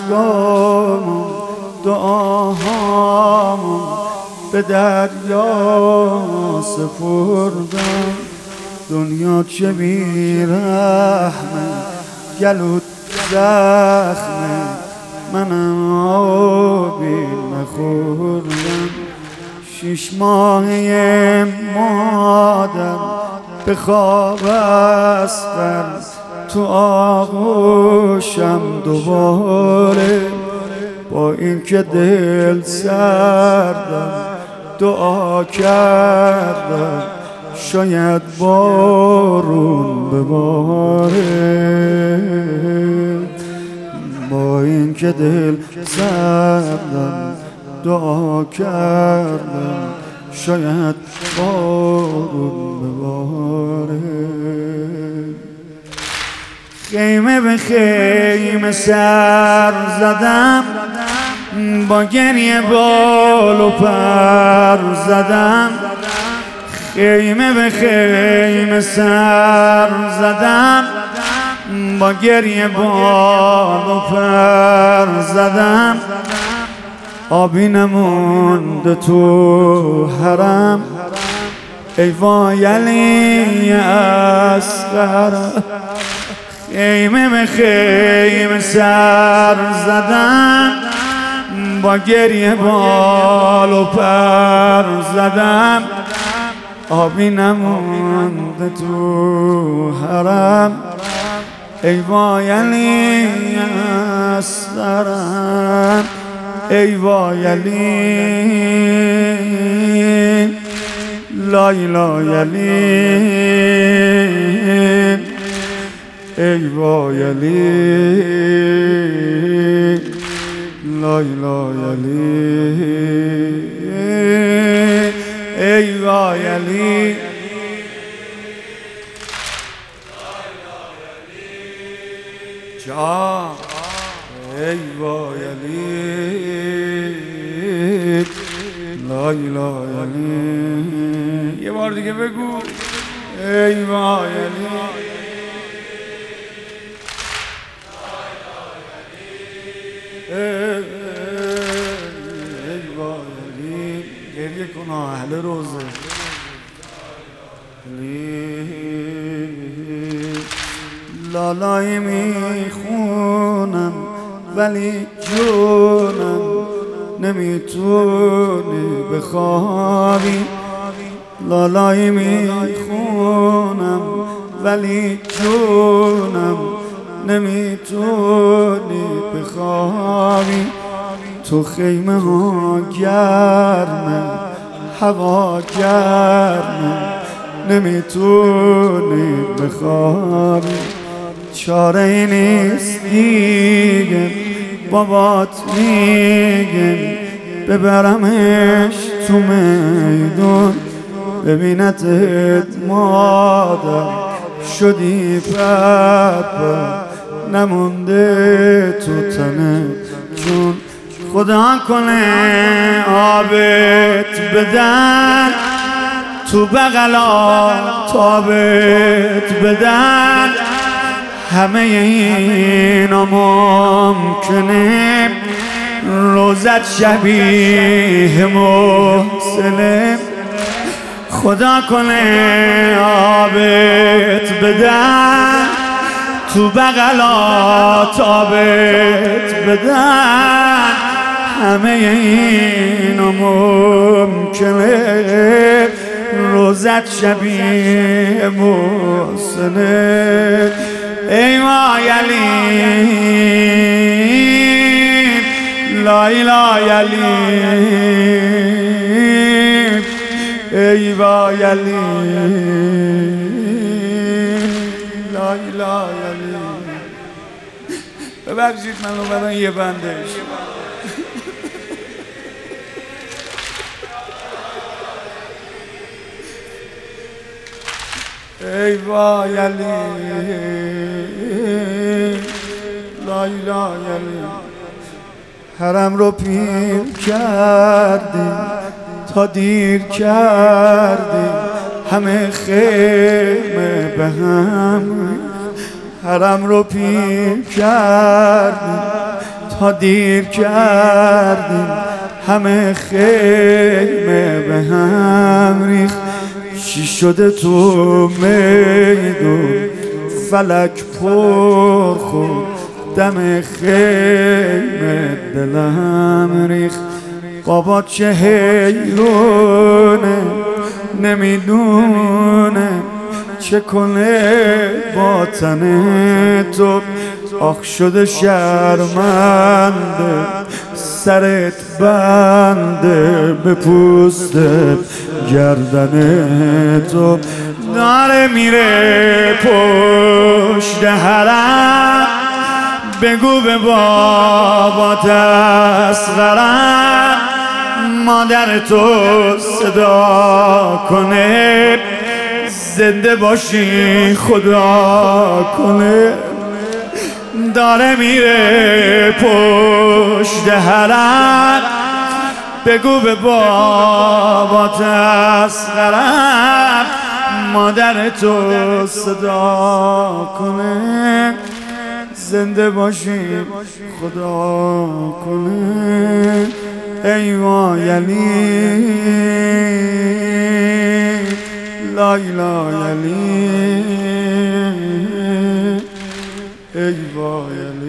اشکامون دعاهامون به دریا سپردم. دنیا چه بیرحمه گلوت زخمه، منم آبی نخوردم. 6 ماهه مادر به خواب اسقر تو آغوشم دوباره. با این که دل سردم دعا کردم شاید بارون بباره. با این که دل سردم دعا کردم شاید بارون بباره. خیمه به خیمه سر زدم، با گریه بال و پر زدم. خیمه به خیمه سر زدم، با گریه بال و پر زدم. آبی نمونده تو حرم، ای وای علی اصغر. خیمه به خیمه سر زدم، با گریه بال و پر زدم. آبی نمونده تو حرم، ای وای علی اصغرم. ای وای علی لا اله علی. ای وای علی لا اله علی. ای وای علی جان. ای وای علی لا اله علی. یه بار دیگه بگو ای وای علی. ای وای علی. گریه کن اهل روزه. لالای میخونم ولی جونم نمیتونی بخوابی. لالای میخونم ولی جونم نمیتونی بخوابی. تو خیمه ها گرمه هوا گرمه نمیتونی بخوابی. چاره ای نیست دیگه بابات میگه ببرمش تو میدون. ببینتت مادر شدی پرپر نمونده تو تنه جون. خدا کنه آبت بدن تو بغلا تابت بدن. همه اینا ممکنه روزت شبیه محسنه. خدا کنه آبت بدن تو بغلا تابت بدن. همه اینا ممکنه روزت شبیه محسنه. ای وای علی لا اله علی. ای وای علی لا اله علی. ببخشید من اومدم یه بندش. ای وای علی لا اله علی. حرم رو پیر کردی تا دیر کردی همه خیمه به هم. حرم رو پیر کردی ها دیر کردیم، همه خیمه به هم ریخت. چی شده تو میدون فلک پر خود، دم خیمه دلم ریخت. بابا چه حیرونه نمیدونه چه کنه با تن تو. آخ شده شرمنده سرت بنده به پوست گردن تو. داره میره پشت حرم، بگو به بابات اصغرم مادر تو صدا کنه، زنده باشی خدا کنه. داره میره پشت حرم، بگو به بابات اصغرم مادر تو صدا کنه، زنده باشی خدا کنه. ای وای علی لا اله علی، ای وای علی.